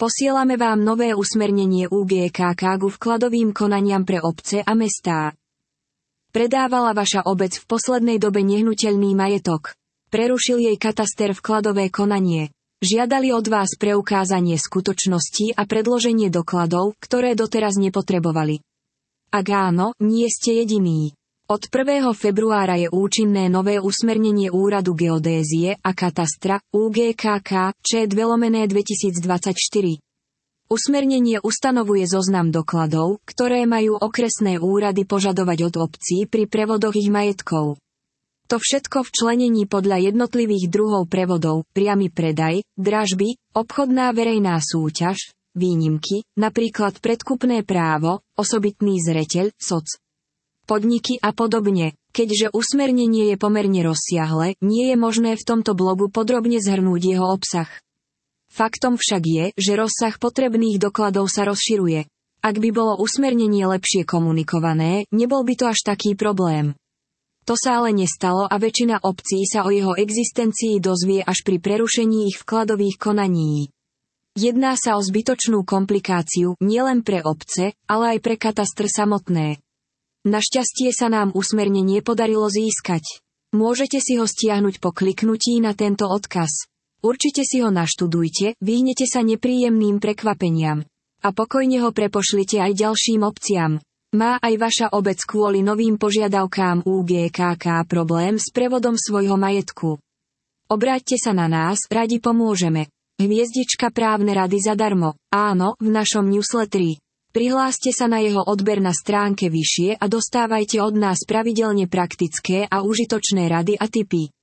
Posielame vám nové usmernenie UGKK k vkladovým konaniam pre obce a mestá. Predávala vaša obec v poslednej dobe nehnuteľný majetok. Prerušil jej kataster vkladové konanie. Žiadali od vás preukázanie skutočností a predloženie dokladov, ktoré doteraz nepotrebovali. Ak áno, nie ste jediní. Od 1. februára je účinné nové usmernenie Úradu geodézie a katastra UGKK ČED/2024. Usmernenie ustanovuje zoznam dokladov, ktoré majú okresné úrady požadovať od obcí pri prevodoch ich majetkov. To všetko v členení podľa jednotlivých druhov prevodov, priamy predaj, dražby, obchodná verejná súťaž, výnimky, napríklad predkupné právo, osobitný zreteľ, soc. Podniky a podobne. Keďže usmernenie je pomerne rozsiahle, nie je možné v tomto blogu podrobne zhrnúť jeho obsah. Faktom však je, že rozsah potrebných dokladov sa rozširuje. Ak by bolo usmernenie lepšie komunikované, nebol by to až taký problém. To sa ale nestalo a väčšina obcí sa o jeho existencii dozvie až pri prerušení ich vkladových konaní. Jedná sa o zbytočnú komplikáciu nielen pre obce, ale aj pre katastr samotné. Našťastie sa nám usmernenie podarilo získať. Môžete si ho stiahnuť po kliknutí na tento odkaz. Určite si ho naštudujte, vyhnete sa nepríjemným prekvapeniam. A pokojne ho prepošlite aj ďalším obciam. Má aj vaša obec kvôli novým požiadavkám UGKK problém s prevodom svojho majetku? Obráťte sa na nás, radi pomôžeme. Hviezdička právne rady zadarmo. Áno, v našom newsletteri. Prihláste sa na jeho odber na stránke vyššie a dostávajte od nás pravidelne praktické a užitočné rady a tipy.